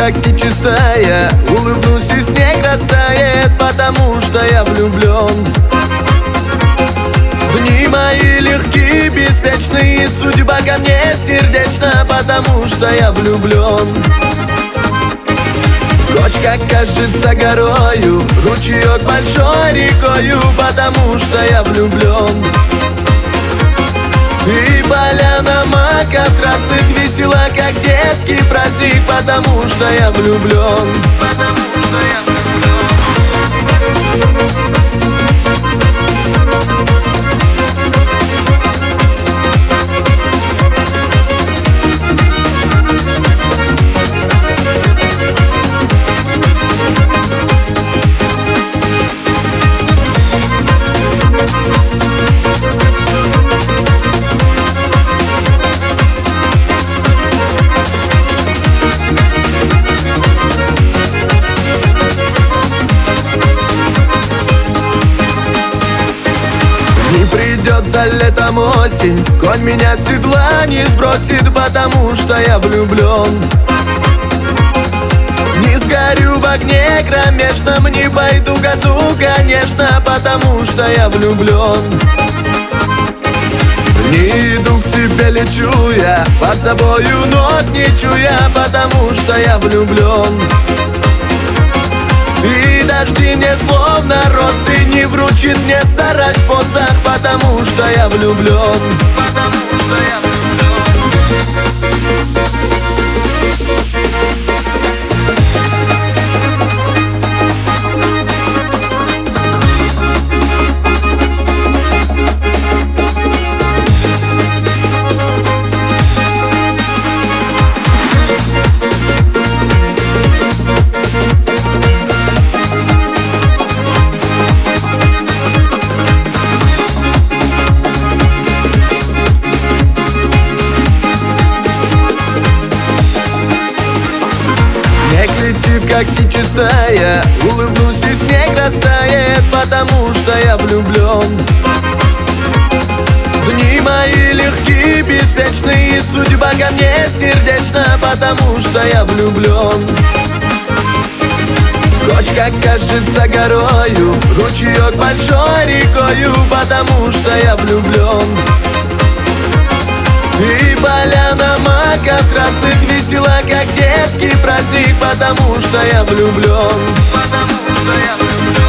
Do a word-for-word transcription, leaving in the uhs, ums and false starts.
как нечистая, улыбнусь и снег растает, потому что я влюблен. Дни мои легкие, беспечные, судьба ко мне сердечна, потому что я влюблен. Кочка кажется горою, ручеек большой рекою, потому что я влюблен. И поляна маков красных весела, как детский праздник, потому что я влюблен. Потому что я влюблен. Не придет за летом осень, конь меня с седла не сбросит, потому что я влюблен. Не сгорю в огне кромешном, не пойду к году, конечно, потому что я влюблен. Не иду к тебе, лечу я, под собою ног не чуя, потому что я влюблен. И дожди мне словно росы не вручит мне старость посох, потому что я влюблен. Потому что я влюблен. Летит как нечистая, улыбнусь и снег растает, потому что я влюблен. Дни мои легкие, беспечные, судьба ко мне сердечна, потому что я влюблен. Кочка кажется горою, ручеек большой рекою, потому что я влюблен. И поляна маков красных весела, как детский праздник, потому что я влюблен. Потому что я влюблен.